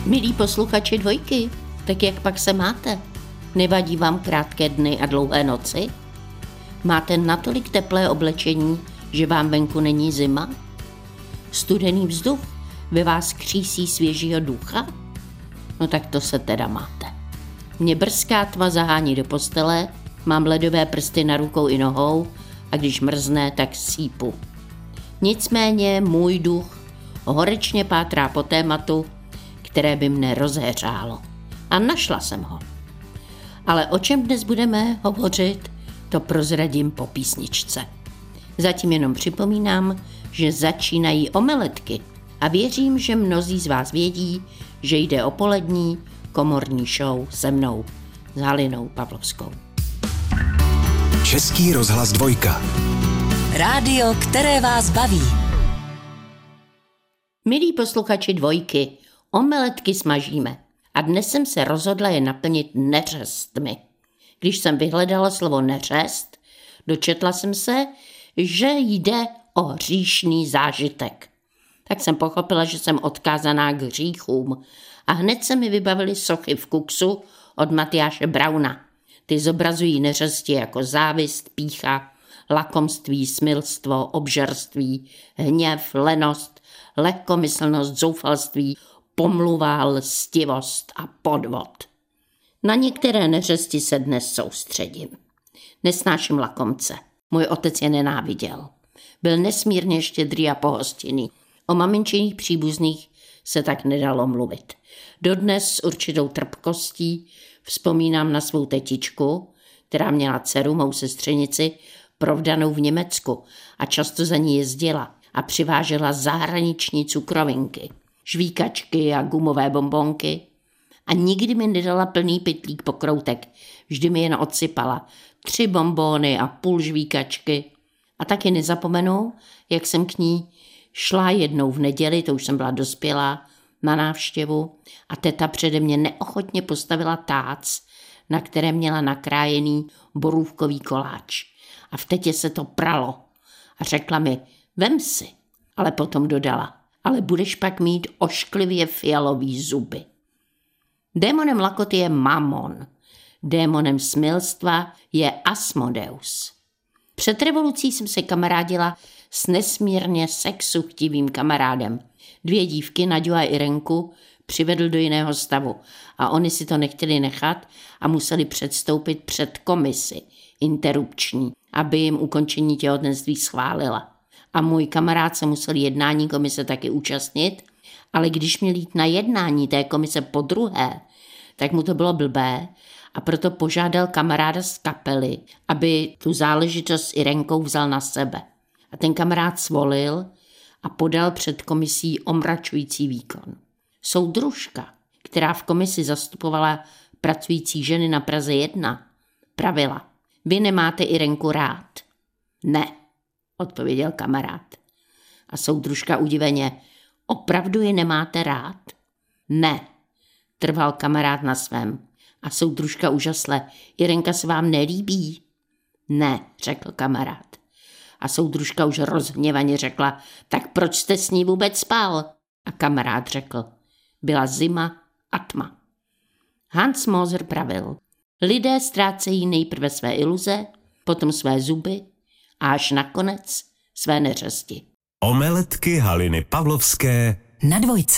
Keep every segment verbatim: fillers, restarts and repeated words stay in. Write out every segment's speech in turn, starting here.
Milí posluchači Dvojky, tak jak pak se máte? Nevadí vám krátké dny a dlouhé noci? Máte natolik teplé oblečení, že vám venku není zima? Studený vzduch ve vás křísí svěžího ducha? No tak to se teda máte. Mě brzká tma zahání do postele, mám ledové prsty na rukou i nohou a když mrzne, tak sípu. Nicméně můj duch horečně pátrá po tématu, které by mne rozehřálo. A našla jsem ho. Ale o čem dnes budeme hovořit, to prozradím po písničce. Zatím jenom připomínám, že začínají omeletky a věřím, že mnozí z vás vědí, že jde o polední komorní show se mnou, s Halinou Pavlovskou. Český rozhlas Dvojka. Rádio, které vás baví. Milí posluchači Dvojky, omeletky smažíme a dnes jsem se rozhodla je naplnit neřestmi. Když jsem vyhledala slovo neřest, dočetla jsem se, že jde o hříšný zážitek. Tak jsem pochopila, že jsem odkázaná k hříchům a hned se mi vybavily sochy v kuksu od Matyáše Brauna. Ty zobrazují neřesti jako závist, pýcha, lakomství, smilstvo, obžerství, hněv, lenost, lehkomyslnost, zoufalství, pomluva, lstivost a podvod. Na některé neřesti se dnes soustředím. Nesnáším lakomce. Můj otec je nenáviděl. Byl nesmírně štědrý a pohostinný. O maminčiných příbuzných se tak nedalo mluvit. Dodnes s určitou trpkostí vzpomínám na svou tetičku, která měla dceru, mou sestřenici, provdanou v Německu a často za ní jezdila a přivážela zahraniční cukrovinky, žvíkačky a gumové bonbonky a nikdy mi nedala plný pytlík pokroutek, vždy mi jen odsypala tři bonbóny a půl žvíkačky. A taky nezapomenu, jak jsem k ní šla jednou v neděli, to už jsem byla dospělá, na návštěvu a teta přede mě neochotně postavila tác, na které měla nakrájený borůvkový koláč. A v tetě se to pralo a řekla mi, vem si, ale potom dodala, ale budeš pak mít ošklivě fialový zuby. Démonem lakoty je Mamon, démonem smilstva je Asmodeus. Před revolucí jsem se kamarádila s nesmírně sexuchtivým kamarádem. Dvě dívky, Naďu a Irenku, přivedl do jiného stavu a oni si to nechtěli nechat a museli předstoupit před komisi interrupční, aby jim ukončení těhotenství schválila. A můj kamarád se musel jednání komise taky účastnit, ale když měl jít na jednání té komise po druhé, tak mu to bylo blbé a proto požádal kamaráda z kapely, aby tu záležitost s Irenkou vzal na sebe. A ten kamarád svolil a podal před komisí omračující výkon. Soudružka, která v komisi zastupovala pracující ženy na Praze jedna, pravila, vy nemáte Irenku rád. Ne, odpověděl kamarád. A soudružka udiveně, opravdu ji nemáte rád? Ne, trval kamarád na svém. A soudružka úžasle, Irenka se vám nelíbí? Ne, řekl kamarád. A soudružka už rozhněvaně řekla, tak proč jste s ní vůbec spal? A kamarád řekl, byla zima a tma. Hans Moser pravil, lidé ztrácejí nejprve své iluze, potom své zuby a až nakonec své neřesti. Omeletky Haliny Pavlovské Na Dvojce.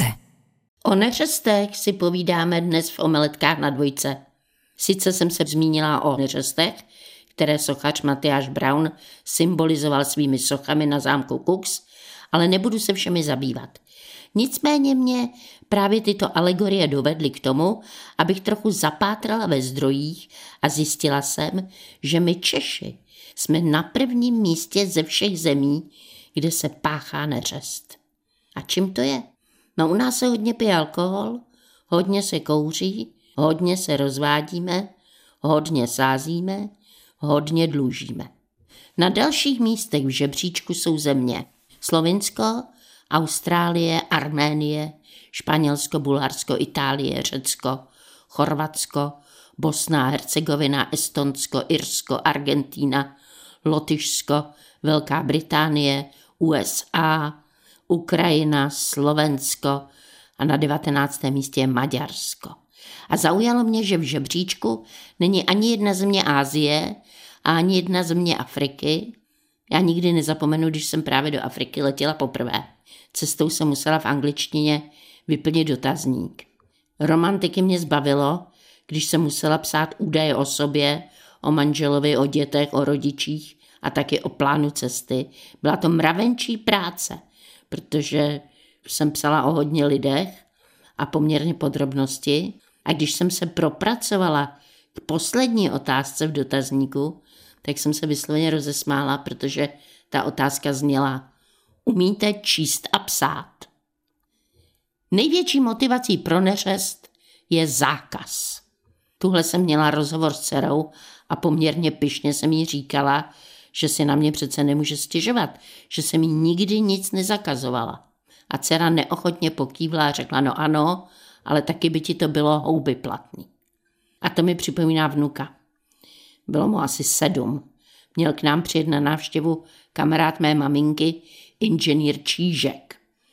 O neřestech si povídáme dnes v omeletkách na Dvojce. Sice jsem se zmínila o neřestech, které sochař Matyáš Braun symbolizoval svými sochami na zámku Kux, ale nebudu se všemi zabývat. Nicméně mě právě tyto alegorie dovedly k tomu, abych trochu zapátrala ve zdrojích a zjistila jsem, že my Češi jsme na prvním místě ze všech zemí, kde se páchá neřest. A čím to je? No u nás se hodně pije alkohol, hodně se kouří, hodně se rozvádíme, hodně sázíme, hodně dlužíme. Na dalších místech v žebříčku jsou země Slovinsko, Austrálie, Arménie, Španělsko, Bulharsko, Itálie, Řecko, Chorvatsko, Bosna a Hercegovina, Estonsko, Irsko, Argentína, Lotyšsko, Velká Británie, U S A, Ukrajina, Slovensko, a na devatenáctém místě je Maďarsko. A zaujalo mě, že v žebříčku není ani jedna země Asie a ani jedna země Afriky. Já nikdy nezapomenu, když jsem právě do Afriky letěla poprvé. Cestou jsem musela v angličtině vyplnit dotazník. Romantiky mě zbavilo, když jsem musela psát údaje o sobě, o manželovi, o dětech, o rodičích a taky o plánu cesty. Byla to mravenčí práce, protože jsem psala o hodně lidech a poměrně podrobnosti. A když jsem se propracovala k poslední otázce v dotazníku, tak jsem se vysloveně rozesmála, protože ta otázka zněla: umíte číst a psát? Největší motivací pro neřest je zákaz. Tuhle jsem měla rozhovor s dcerou a poměrně pyšně jsem jí říkala, že si na mě přece nemůže stěžovat, že jsem jí nikdy nic nezakazovala. A dcera neochotně pokývla a řekla: no ano, ale taky by ti to bylo houby platný. A to mi připomíná vnuka. Bylo mu asi sedm. Měl k nám přijet na návštěvu kamarád mé maminky, inženýr Čížek.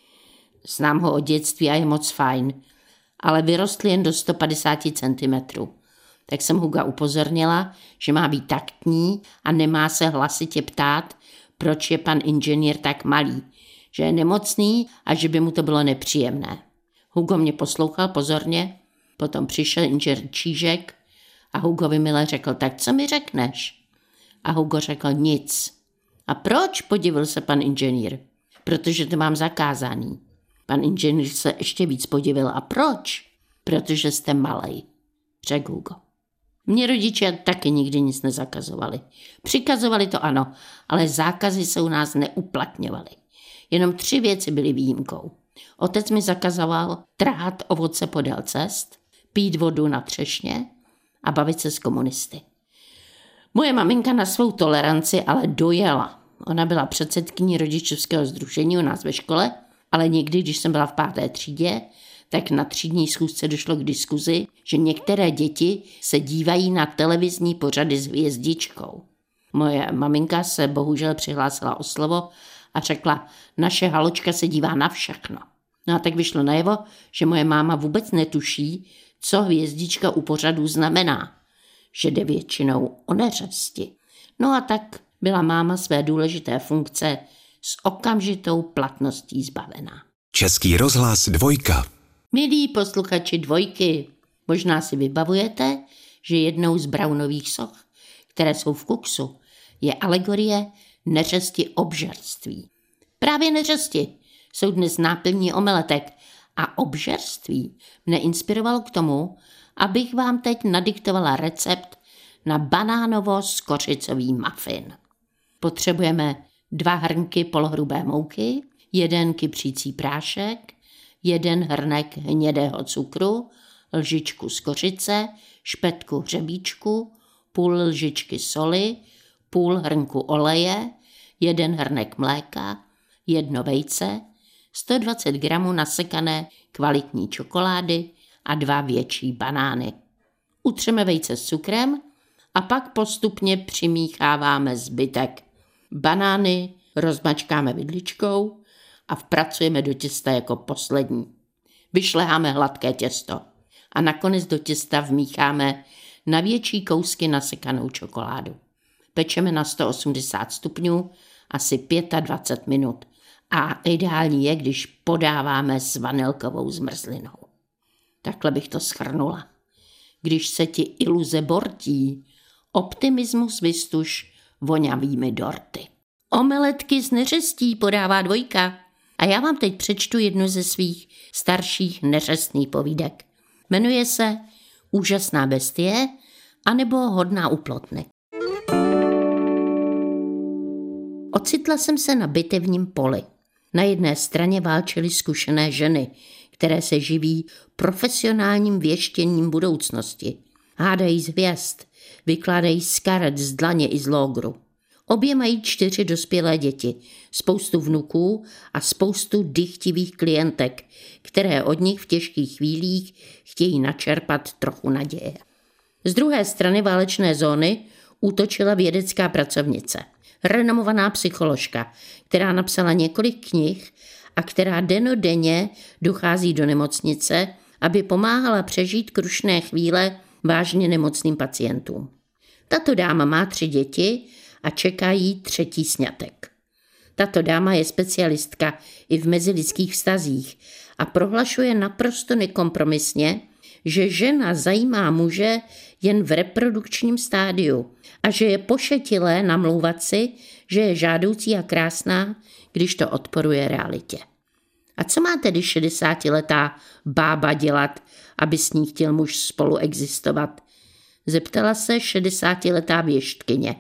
Znám ho od dětství a je moc fajn, ale vyrostl jen do sto padesát centimetrů. Tak jsem Huga upozornila, že má být taktní a nemá se hlasitě ptát, proč je pan inženýr tak malý, že je nemocný a že by mu to bylo nepříjemné. Hugo mě poslouchal pozorně, potom přišel inženýr Čížek a Hugovi milé řekl: tak co mi řekneš? A Hugo řekl: nic. A proč? Podivil se pan inženýr. Protože to mám zakázaný. Pan inženýr se ještě víc podivil. A proč? Protože jste malej, řekl Hugo. Mě rodiče taky nikdy nic nezakazovali. Přikazovali to ano, ale zákazy se u nás neuplatňovaly. Jenom tři věci byly výjimkou. Otec mi zakazoval trhat ovoce podél cest, pít vodu na třešně a bavit se s komunisty. Moje maminka na svou toleranci ale dojela. Ona byla předsedkyní rodičovského sdružení u nás ve škole, ale někdy, když jsem byla v páté třídě, tak na třídní schůzce došlo k diskuzi, že některé děti se dívají na televizní pořady s hvězdičkou. Moje maminka se bohužel přihlásila o slovo a řekla: naše Haločka se dívá na všechno. No a tak vyšlo najevo, že moje máma vůbec netuší, co hvězdička u pořadů znamená. Že jde většinou o neřesti. No a tak byla máma své důležité funkce s okamžitou platností zbavená. Český rozhlas Dvojka. Milí posluchači Dvojky, možná si vybavujete, že jednou z Brownových soch, které jsou v Kuxu, je alegorie neřesti obžerství. Právě neřesti jsou dnes náplní omeletek a obžerství mne inspirovalo k tomu, abych vám teď nadiktovala recept na banánovo-skořicový muffin. Potřebujeme dva hrnky polohrubé mouky, jeden kypřící prášek, jeden hrnek hnědého cukru, lžičku skořice, špetku hřebíčku, půl lžičky soli, půl hrnku oleje, jeden hrnek mléka, jedno vejce, sto dvacet gramů nasekané kvalitní čokolády a dva větší banány. Utřeme vejce s cukrem a pak postupně přimícháváme zbytek. Banány rozmačkáme vidličkou a vpracujeme do těsta jako poslední. Vyšleháme hladké těsto a nakonec do těsta vmícháme na větší kousky nasekanou čokoládu. Pečeme na sto osmdesát stupňů asi dvacet pět minut a ideální je, když podáváme s vanilkovou zmrzlinou. Takhle bych to shrnula. Když se ti iluze bortí, optimismus vystuž voňavými dorty. Omeletky z neřestí podává Dvojka. A já vám teď přečtu jednu ze svých starších neřestných povídek. Jmenuje se Úžasná bestie anebo Hodná uplotny. Ocitla jsem se na bitevním poli. Na jedné straně válčily zkušené ženy, které se živí profesionálním věštěním budoucnosti. Hádají z hvězd, vykládají z karet, z dlaně i z lógru. Obě mají čtyři dospělé děti, spoustu vnuků a spoustu dychtivých klientek, které od nich v těžkých chvílích chtějí načerpat trochu naděje. Z druhé strany válečné zóny útočila vědecká pracovnice, renomovaná psycholožka, která napsala několik knih a která dennodenně dochází do nemocnice, aby pomáhala přežít krušné chvíle vážně nemocným pacientům. Tato dáma má tři děti a čeká jí třetí sňatek. Tato dáma je specialistka i v mezilidských vztazích a prohlašuje naprosto nekompromisně, že žena zajímá muže jen v reprodukčním stádiu a že je pošetilé namlouvat si, že je žádoucí a krásná, když to odporuje realitě. A co má tedy šedesátiletá bába dělat, aby s ní chtěl muž spolu existovat? Zeptala se šedesátiletá věštkyně.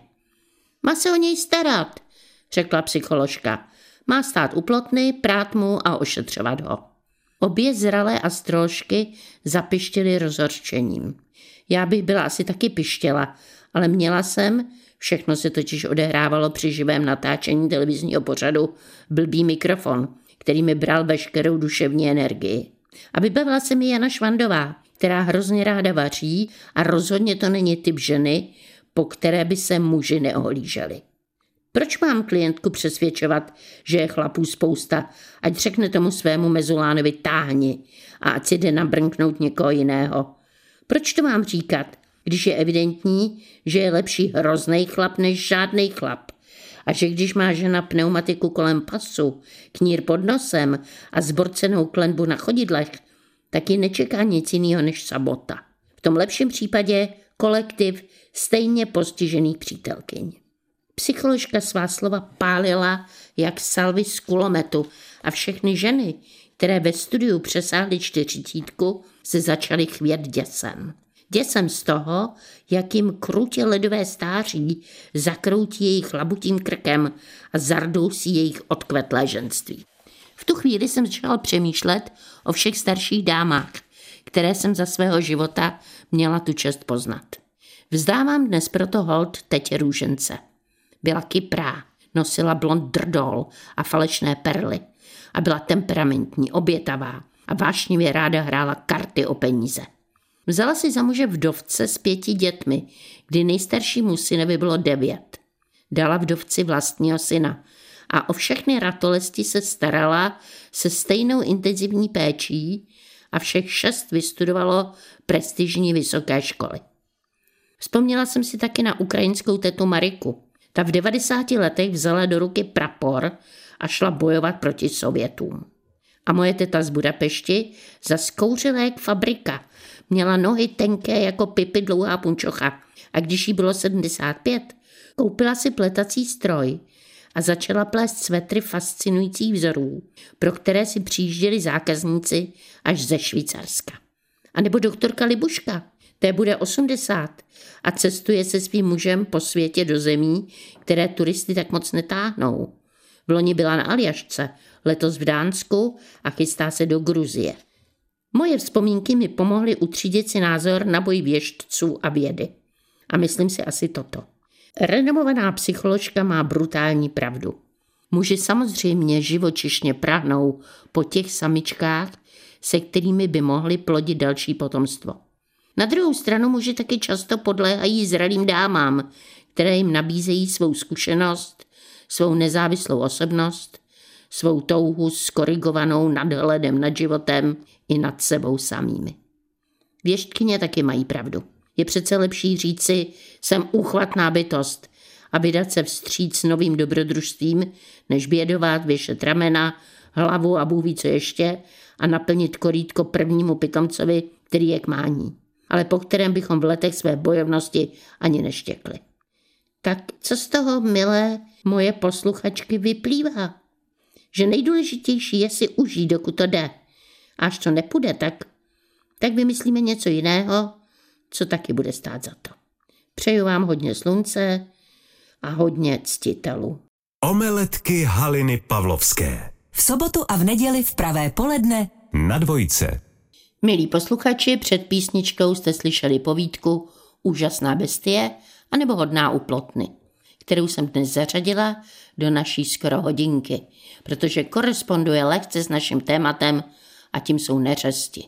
Má se o něj starat, řekla psycholožka. Má stát u plotny, prát mu a ošetřovat ho. Obě zralé astroložky zapištěly rozhořčením. Já bych byla asi taky pištěla, ale měla jsem, všechno se totiž odehrávalo při živém natáčení televizního pořadu, blbý mikrofon, který mi bral veškerou duševní energii. A vybavila se mi Jana Švandová, která hrozně ráda vaří a rozhodně to není typ ženy, po které by se muži neohlíželi. Proč mám klientku přesvědčovat, že je chlapů spousta, ať řekne tomu svému mezulánovi táhni a ať si jde nabrnknout někoho jiného? Proč to mám říkat, když je evidentní, že je lepší hroznej chlap než žádnej chlap? A že když má žena pneumatiku kolem pasu, knír pod nosem a zborcenou klenbu na chodidlech, tak ji nečeká nic jiného než sabota. V tom lepším případě kolektiv stejně postižených přítelkyň. Psycholožka svá slova pálila jak salvy z kulometu a všechny ženy, které ve studiu přesáhly čtyřicítku, se začaly chvět děsem. Děsem z toho, jak jim krutě ledové stáří zakroutí jejich labutým krkem a zardousí jejich odkvetlé ženství. V tu chvíli jsem začala přemýšlet o všech starších dámách, které jsem za svého života měla tu čest poznat. Vzdávám dnes proto hold tetě Růžence. Byla kyprá, nosila blond drdol a falešné perly a byla temperamentní, obětavá a vášnivě ráda hrála karty o peníze. Vzala si za muže vdovce s pěti dětmi, kdy nejstaršímu synovi bylo devět. Dala vdovci vlastního syna a o všechny ratolesti se starala se stejnou intenzivní péčí a všech šest vystudovalo prestižní vysoké školy. Vzpomněla jsem si taky na ukrajinskou tetu Mariku. Ta v devadesáti letech vzala do ruky prapor a šla bojovat proti Sovětům. A moje teta z Budapešti zas kouřila jak fabrika. Měla nohy tenké jako Pipi dlouhá punčocha a když jí bylo sedmdesát pět, koupila si pletací stroj a začala plést svetry fascinujících vzorů, pro které si přijížděli zákazníci až ze Švýcarska. A nebo doktorka Libuška, té bude osmdesát a cestuje se svým mužem po světě do zemí, které turisty tak moc netáhnou. V loni byla na Aljašce, letos v Dánsku a chystá se do Gruzie. Moje vzpomínky mi pomohly utřídit si názor na boj věštců a vědy. A myslím si asi toto. Renomovaná psycholožka má brutální pravdu. Muži samozřejmě živočišně prahnou po těch samičkách, se kterými by mohli plodit další potomstvo. Na druhou stranu muži taky často podléhají zralým dámám, které jim nabízejí svou zkušenost, svou nezávislou osobnost, svou touhu skorigovanou nadhledem nad životem i nad sebou samými. Věštkyně taky mají pravdu. Je přece lepší říci, jsem úchvatná bytost a vydat se vstříc novým dobrodružstvím, než bědovat, věšet ramena, hlavu a Bůh ví co ještě a naplnit korýtko prvnímu pitomcovi, který je k mání, ale po kterém bychom v letech své bojovnosti ani neštěkli. Tak co z toho, milé moje posluchačky, vyplývá? Že nejdůležitější je si užít, dokud to jde. A až to nepůjde, tak, tak vymyslíme něco jiného, co taky bude stát za to. Přeju vám hodně slunce a hodně ctitelů. Omeletky Haliny Pavlovské. V sobotu a v neděli v pravé poledne Na Dvojce. Milí posluchači, před písničkou jste slyšeli povídku Úžasná bestie anebo Hodná u plotny, kterou jsem dnes zařadila do naší skoro hodinky, protože koresponduje lehce s naším tématem a tím jsou neřesti.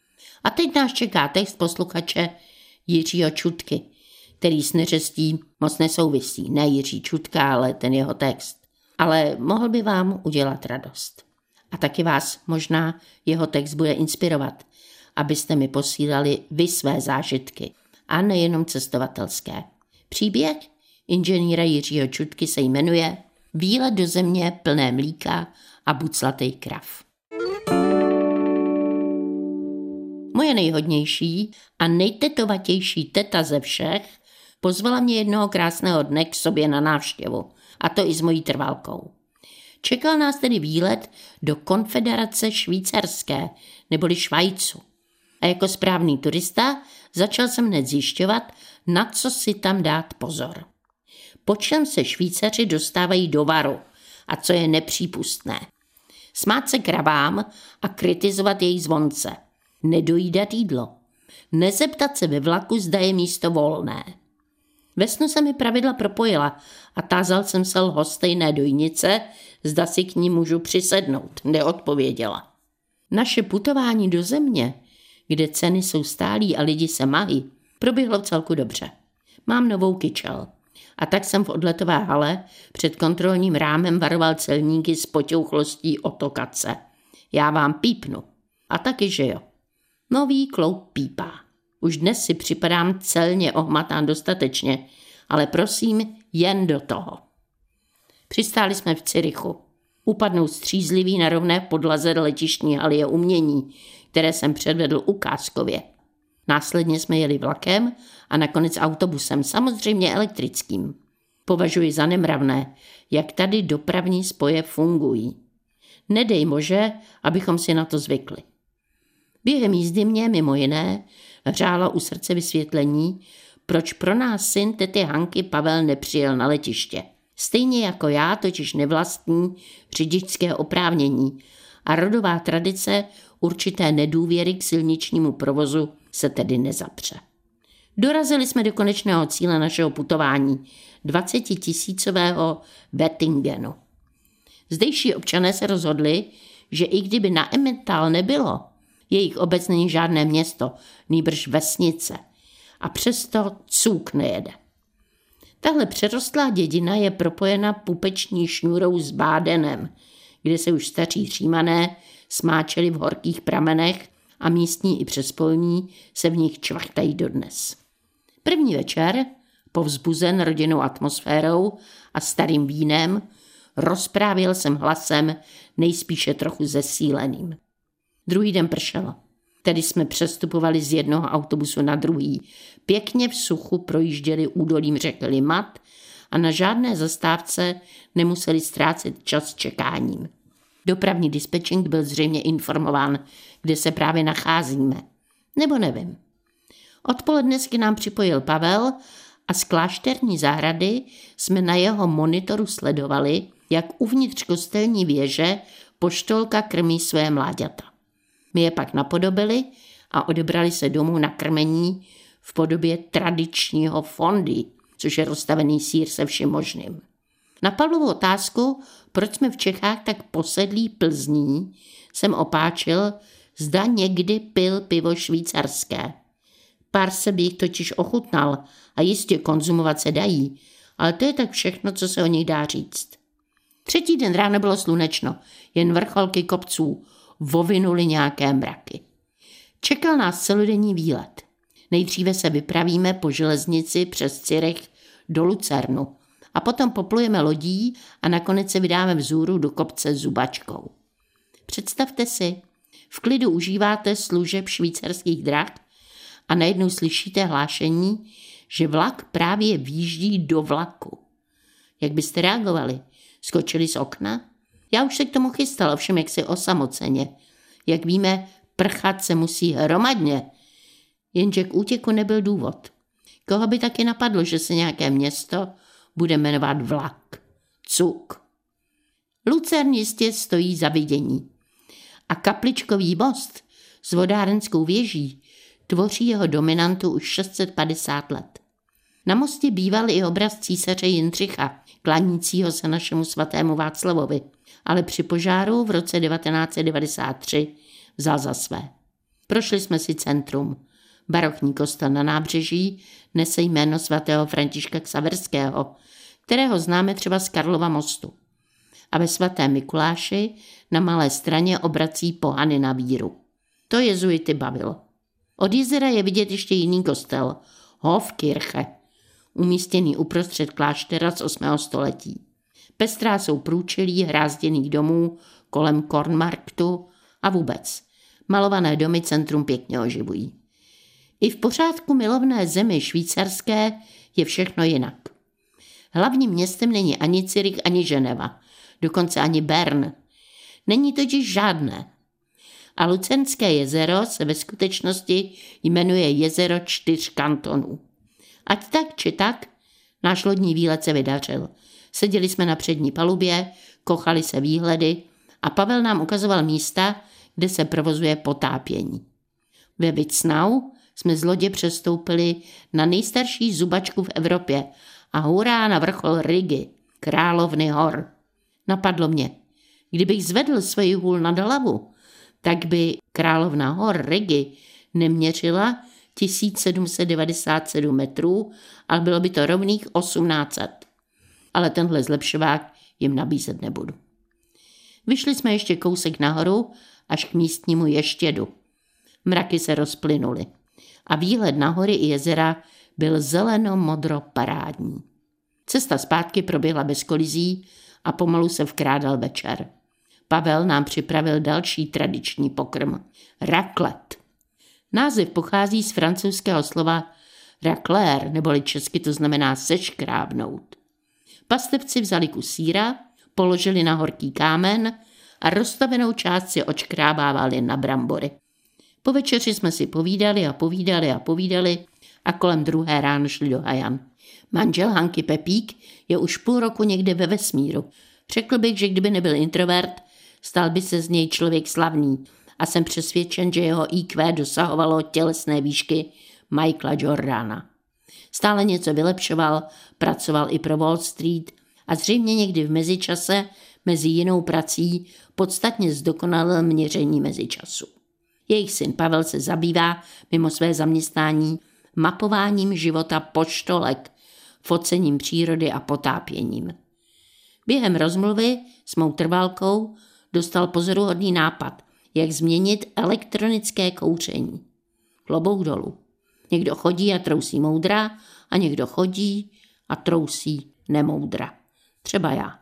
A teď nás čeká text posluchače Jiřího Čutky, který s neřestí moc nesouvisí. Ne Jiří Čutka, ale ten jeho text. Ale mohl by vám udělat radost. A taky vás možná jeho text bude inspirovat, abyste mi posílali vy své zážitky a nejenom cestovatelské. Příběh inženýra Jiřího Čutky se jmenuje Výlet do země plné mlíka a buclatej krav. Moje nejhodnější a nejtetovatější teta ze všech pozvala mě jednoho krásného dne k sobě na návštěvu, a to i s mojí trvalkou. Čekal nás tedy výlet do Konfederace švýcarské, neboli Švajcu. A jako správný turista začal jsem hned zjišťovat, na co si tam dát pozor. Po čem se Švýcaři dostávají do varu a co je nepřípustné. Smát se kravám a kritizovat jejich zvonce. Nedojídat jídlo. Nezeptat se ve vlaku, zda je místo volné. Ve snu se mi pravidla propojila a tázal jsem se lhostejné dojnice, zda si k ní můžu přisednout. Neodpověděla. Naše putování do země, kde ceny jsou stálí a lidi se mají, proběhlo vcelku dobře. Mám novou kyčel. A tak jsem v odletové hale před kontrolním rámem varoval celníky s poťouchlostí otokace. Já vám pípnu. A taky, že jo. Nový klouk pípá. Už dnes si připadám celně ohmatán dostatečně, ale prosím, jen do toho. Přistáli jsme v Curychu. Upadnout střízlivý na rovné podlaze letištní haly je umění, které jsem předvedl ukázkově. Následně jsme jeli vlakem a nakonec autobusem, samozřejmě elektrickým. Považuji za nemravné, jak tady dopravní spoje fungují. Nedej Bože, abychom si na to zvykli. Během jízdy mě mimo jiné hřálo u srdce vysvětlení, proč pro nás syn tety Hanky Pavel nepřijel na letiště. Stejně jako já totiž nevlastní řidičské oprávnění a rodová tradice určité nedůvěry k silničnímu provozu se tedy nezapře. Dorazili jsme do konečného cíle našeho putování, dvacetitisícového Wettingenu. Zdejší občané se rozhodli, že i kdyby na Emmental nebylo, jejich obec není žádné město, nýbrž vesnice, a přesto cůk nejede. Tahle přerostlá dědina je propojena pupeční šňůrou s Bádenem, kde se už staří Římané smáčeli v horkých pramenech a místní i přespolní se v nich čvachtají dodnes. První večer, povzbuzen rodinnou atmosférou a starým vínem, rozprávěl jsem hlasem nejspíše trochu zesíleným. Druhý den pršelo. Tedy jsme přestupovali z jednoho autobusu na druhý. Pěkně v suchu projížděli údolím řeky Limmat a na žádné zastávce nemuseli ztrácet čas čekáním. Dopravní dispečink byl zřejmě informován, kde se právě nacházíme. Nebo nevím. Odpoledne se k nám připojil Pavel a z klášterní zahrady jsme na jeho monitoru sledovali, jak uvnitř kostelní věže poštolka krmí své mláďata. My je pak napodobili a odebrali se domů na krmení v podobě tradičního fondy, což je rozstavený sýr se vším možným. Na Pavlovu otázku, proč jsme v Čechách tak posedlí Plzní, jsem opáčil, zda někdy pil pivo švýcarské. Pár se by jich totiž ochutnal a jistě konzumovat se dají, ale to je tak všechno, co se o nich dá říct. Třetí den ráno bylo slunečno, jen vrcholky kopců vovinuly nějaké mraky. Čekal nás celodenní výlet. Nejdříve se vypravíme po železnici přes Cyrich do Lucernu a potom poplujeme lodí a nakonec se vydáme vzhůru do kopce Zubačkou. Představte si, v klidu užíváte služeb švýcarských drah a najednou slyšíte hlášení, že vlak právě výjíždí do vlaku. Jak byste reagovali? Skočili z okna? Já už se k tomu chystal, ovšem jaksi osamoceně. Jak víme, prchat se musí hromadně. Jenže k útěku nebyl důvod. Koho by taky napadlo, že se nějaké město bude jmenovat Vlak? Cuk. Lucern jistě stojí za vidění. A kapličkový most s vodárenskou věží tvoří jeho dominantu už šest set padesát let. Na mostě býval i obraz císaře Jindřicha, klanícího se našemu svatému Václavovi, ale při požáru v roce devatenáct set devadesát tři vzal za své. Prošli jsme si centrum. Barokní kostel na nábřeží nese jméno svatého Františka Xaverského, kterého známe třeba z Karlova mostu. a ve svatém Mikuláši na Malé Straně obrací pohany na víru. To jezuity bavilo. Od jezera je vidět ještě jiný kostel, Hofkirche, umístěný uprostřed kláštera z osmého století. Pestrá jsou průčelí hrázděných domů kolem Kornmarktu a vůbec. Malované domy centrum pěkně oživují. I v pořádku milovné zemi švýcarské je všechno jinak. Hlavním městem není ani Zürich, ani Ženeva, dokonce ani Bern. Není totiž žádné. A Lucernské jezero se ve skutečnosti jmenuje jezero čtyř kantonů. Ať tak či tak, náš lodní výlet se vydařil. Seděli jsme na přední palubě, kochali se výhledy a Pavel nám ukazoval místa, kde se provozuje potápění. Ve Witznau jsme z lodě přestoupili na nejstarší zubačku v Evropě a hurá na vrchol Rigi, královny hor. Napadlo mě, kdybych zvedl svoji hůl nad hlavu, tak by královna hor Rigi neměřila tisíc sedm set devadesát sedm metrů, ale bylo by to rovných osmnáct set. Ale tenhle zlepšovák jim nabízet nebudu. Vyšli jsme ještě kousek nahoru až k místnímu Ještědu. Mraky se rozplynuly a výhled na hory i jezera byl zeleno-modro parádní. Cesta zpátky proběhla bez kolizí a pomalu se vkrádal večer. Pavel nám připravil další tradiční pokrm – raclette. Název pochází z francouzského slova racler, neboli česky to znamená seškrábnout. Pastevci vzali kus sýra, položili na horký kámen a rozstavenou část si očkrábávali na brambory. Po večeři jsme si povídali a povídali a povídali a kolem druhé ráno šli do Hajan. Manžel Hanky Pepík je už půl roku někde ve vesmíru. Řekl bych, že kdyby nebyl introvert, stal by se z něj člověk slavný a jsem přesvědčen, že jeho í kvé dosahovalo tělesné výšky Michaela Jordana. Stále něco vylepšoval, pracoval i pro Wall Street a zřejmě někdy v mezičase mezi jinou prací podstatně zdokonalil měření mezičasu. Jejich syn Pavel se zabývá mimo své zaměstnání mapováním života poštolek, focením přírody a potápěním. Během rozmluvy s mou trvalkou dostal pozoruhodný nápad, jak změnit elektronické kouření. Klobouk dolů. Někdo chodí a trousí moudra a někdo chodí a trousí nemoudra. Třeba já.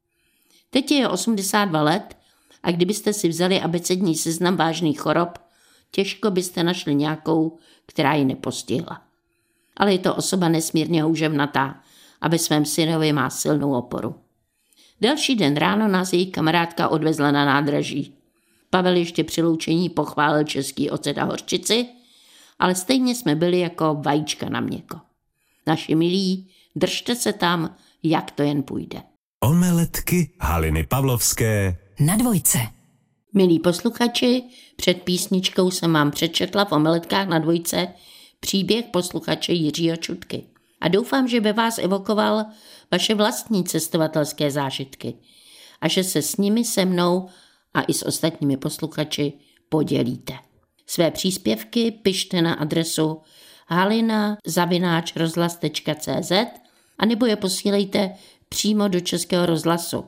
Teď je osmdesát dva let a kdybyste si vzali abecední seznam vážných chorob, těžko byste našli nějakou, která ji nepostihla. Ale je to osoba nesmírně houževnatá a ve svém synovi má silnou oporu. Další den ráno nás její kamarádka odvezla na nádraží. Pavel ještě při loučení pochválil český ocet a hořčici, ale stejně jsme byli jako vajíčka na měko. Naši milí, držte se tam, jak to jen půjde. Omeletky Haliny Pavlovské Na dvojce. Milí posluchači, před písničkou jsem vám přečetla v Omeletkách na dvojce příběh posluchače Jiřího Čutky. A doufám, že by vás evokoval vaše vlastní cestovatelské zážitky a že se s nimi se mnou a i s ostatními posluchači podělíte. Své příspěvky pište na adresu halina zavináč rozhlas tečka cé zet a nebo je posílejte přímo do Českého rozhlasu.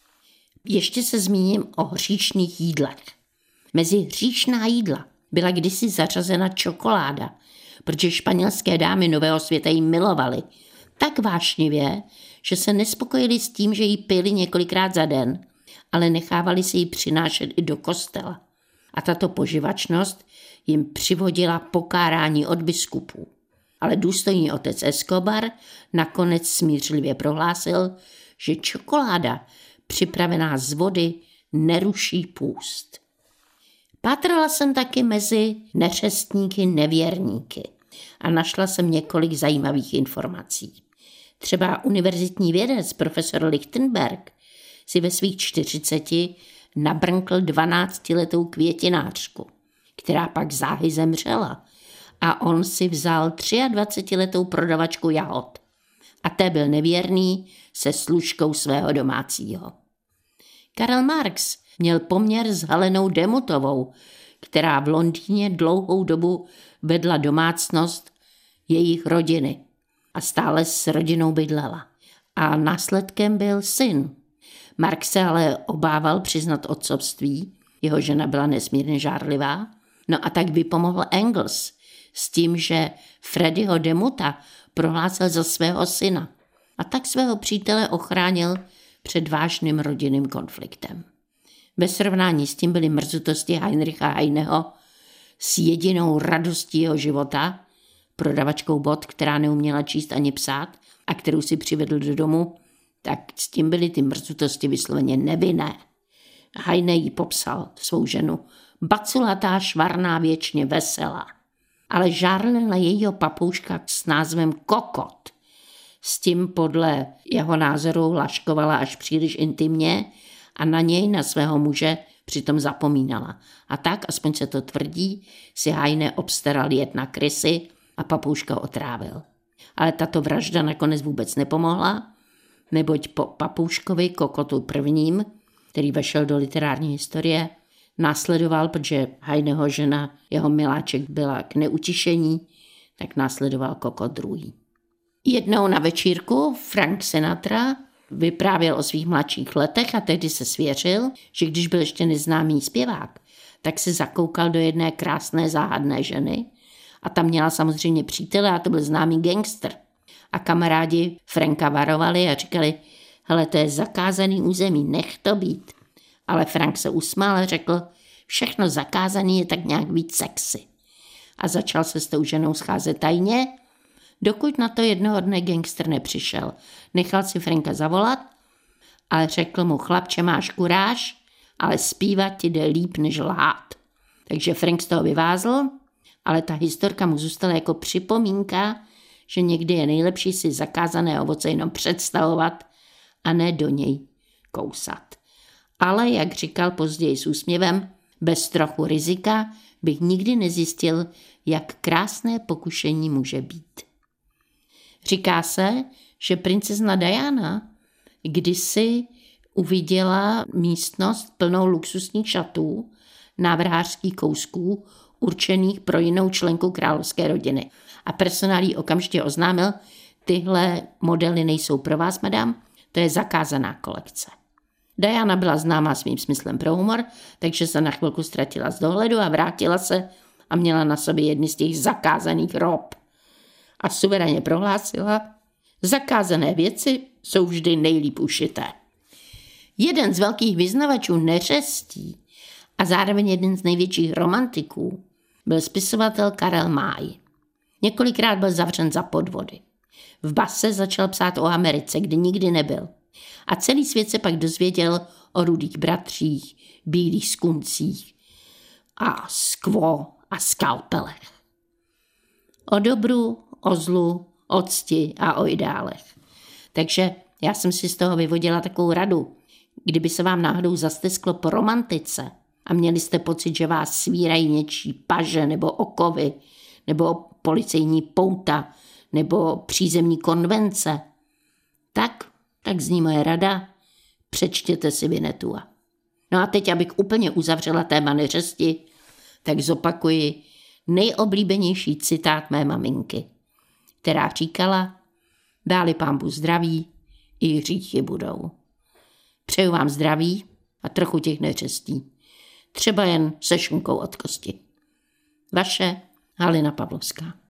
Ještě se zmíním o hříšných jídlech. Mezi hříšná jídla byla kdysi zařazena čokoláda, protože španělské dámy Nového světa ji milovaly tak vášnivě, že se nespokojili s tím, že ji pili několikrát za den, ale nechávali si ji přinášet i do kostela. A tato poživačnost jim přivodila pokárání od biskupů. Ale důstojný otec Escobar nakonec smířlivě prohlásil, že čokoláda připravená z vody neruší půst. Pátrala jsem taky mezi neřestníky nevěrníky a našla jsem několik zajímavých informací. Třeba univerzitní vědec profesor Lichtenberg si ve svých čtyřiceti nabrnkl dvanáctiletou květinářku, která pak záhy zemřela a on si vzal dvacetiletou prodavačku jahod a té byl nevěrný se služkou svého domácího. Karel Marx měl poměr s Helenou Demutovou, která v Londýně dlouhou dobu vedla domácnost jejich rodiny a stále s rodinou bydlela. A následkem byl syn. Mark se ale obával přiznat otcovství, jeho žena byla nesmírně žárlivá, no a tak vypomohl Engels s tím, že Freddieho Demuta prohlásil za svého syna a tak svého přítele ochránil před vážným rodinným konfliktem. Ve srovnání s tím byly mrzutosti Heinricha Heineho s jedinou radostí jeho života, prodavačkou bot, která neuměla číst ani psát a kterou si přivedl do domu, tak s tím byly ty mrzutosti vysloveně nevinné. Heine jí popsal, svou ženu, baculatá, švarná, věčně veselá. Ale žárlila jejího papouška s názvem Kokot. S tím podle jeho názoru laškovala až příliš intimně a na něj, na svého muže, přitom zapomínala. A tak, aspoň se to tvrdí, si Heine obstaral jet na krysy a papouška otrávil. Ale tato vražda nakonec vůbec nepomohla, neboť po papouškovi Kokotu prvním, který vešel do literární historie, následoval, protože Heineho žena, jeho miláček, byla k neutišení, tak následoval Kokot druhý. Jednou na večírku Frank Sinatra vyprávěl o svých mladších letech a tehdy se svěřil, že když byl ještě neznámý zpěvák, tak se zakoukal do jedné krásné záhadné ženy a tam měla samozřejmě přítele a to byl známý gangster. A kamarádi Franka varovali a říkali, hele, to je zakázaný území, nech to být. Ale Frank se usmál a řekl, všechno zakázaný je tak nějak víc sexy. A začal se s tou ženou scházet tajně, dokud na to jednoho dne gangster nepřišel. Nechal si Franka zavolat, ale řekl mu, chlapče, máš kuráž, ale zpívat ti jde líp než lhát. Takže Frank z toho vyvázl, ale ta historka mu zůstala jako připomínka, že někdy je nejlepší si zakázané ovoce jenom představovat a ne do něj kousat. Ale, jak říkal později s úsměvem, bez trochu rizika bych nikdy nezjistil, jak krásné pokušení může být. Říká se, že princezna Diana kdysi uviděla místnost plnou luxusních šatů, návrhářských kousků, určených pro jinou členku královské rodiny. A personál jí okamžitě oznámil, tyhle modely nejsou pro vás, madam, to je zakázaná kolekce. Diana byla známá svým smyslem pro humor, takže se na chvilku ztratila z dohledu a vrátila se a měla na sobě jedny z těch zakázaných rob. A suverénně prohlásila, zakázané věci jsou vždy nejlíp ušité. Jeden z velkých vyznavačů neřestí a zároveň jeden z největších romantiků byl spisovatel Karel May. Několikrát byl zavřen za podvody. V base začal psát o Americe, kde nikdy nebyl. A celý svět se pak dozvěděl o rudých bratřích, bílých skuncích a skvo a skalpelech. O dobru, o zlu, o cti a o ideálech. Takže já jsem si z toho vyvodila takovou radu. Kdyby se vám náhodou zastesklo po romantice a měli jste pocit, že vás svírají něčí paže nebo okovy, nebo policejní pouta, nebo přízemní konvence, tak, tak zní moje rada, přečtěte si Winnetua. No a teď, abych úplně uzavřela téma neřesti, tak zopakuji nejoblíbenější citát mé maminky, která říkala, dá-li Pánbůh zdraví, i hříchy budou. Přeju vám zdraví a trochu těch neřestí. Třeba jen se šunkou od kosti. Vaše Halina Pavlovská.